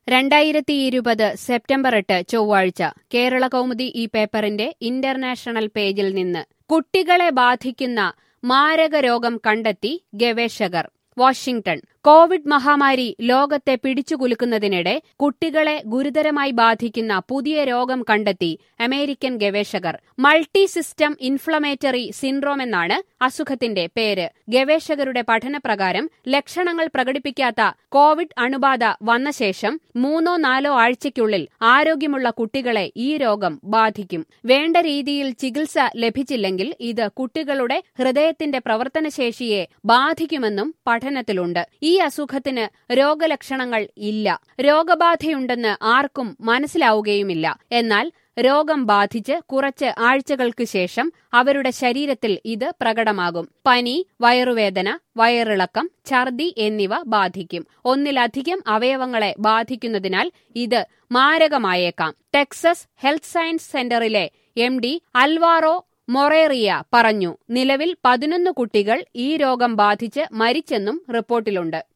2020 September 8 ചൊവ്വാഴ്ച കേരള കൗമുദി ഈ പേപ്പറിന്റെ ഇന്റർനാഷണൽ പേജിൽ നിന്ന് കുട്ടികളെ ബാധിക്കുന്ന മാരക രോഗം കണ്ടെത്തി ഗവേഷകർ. വാഷിംഗ്ടൺ. കോവിഡ് മഹാമാരി ലോകത്തെ പിടിച്ചുകുലുക്കുന്നതിനിടെ കുട്ടികളെ ഗുരുതരമായി ബാധിക്കുന്ന പുതിയ രോഗം കണ്ടെത്തി അമേരിക്കൻ ഗവേഷകർ. മൾട്ടി സിസ്റ്റം ഇൻഫ്ലമേറ്ററി സിൻഡ്രോം എന്നാണ് അസുഖത്തിന്റെ പേര്. ഗവേഷകരുടെ പഠനപ്രകാരം ലക്ഷണങ്ങൾ പ്രകടിപ്പിക്കാത്ത കോവിഡ് അണുബാധ വന്ന ശേഷം 3-4 ആഴ്ചയ്ക്കുള്ളിൽ ആരോഗ്യമുള്ള കുട്ടികളെ ഈ രോഗം ബാധിക്കും. വേണ്ട രീതിയിൽ ചികിത്സ ലഭിച്ചില്ലെങ്കിൽ ഇത് കുട്ടികളുടെ ഹൃദയത്തിന്റെ പ്രവർത്തനശേഷിയെ ബാധിക്കുമെന്നും പഠനത്തിലുണ്ട്. ഈ അസുഖത്തിന് രോഗലക്ഷണങ്ങൾ ഇല്ല. രോഗബാധയുണ്ടെന്ന് ആർക്കും മനസ്സിലാവുകയുമില്ല. എന്നാൽ രോഗം ബാധിച്ച് കുറച്ച് ആഴ്ചകൾക്ക് ശേഷം അവരുടെ ശരീരത്തിൽ ഇത് പ്രകടമാകും. പനി, വയറുവേദന, വയറിളക്കം, ഛർദി എന്നിവ ബാധിക്കും. ഒന്നിലധികം അവയവങ്ങളെ ബാധിക്കുന്നതിനാൽ ഇത് മാരകമായേക്കാം. ടെക്സസ് ഹെൽത്ത് സയൻസ് സെന്ററിലെ MD അൽവാറോ മൊറേറിയ പറഞ്ഞു. നിലവിൽ 11 കുട്ടികൾ ഈ രോഗം ബാധിച്ച് മരിച്ചെന്നും റിപ്പോർട്ടിലുണ്ട്.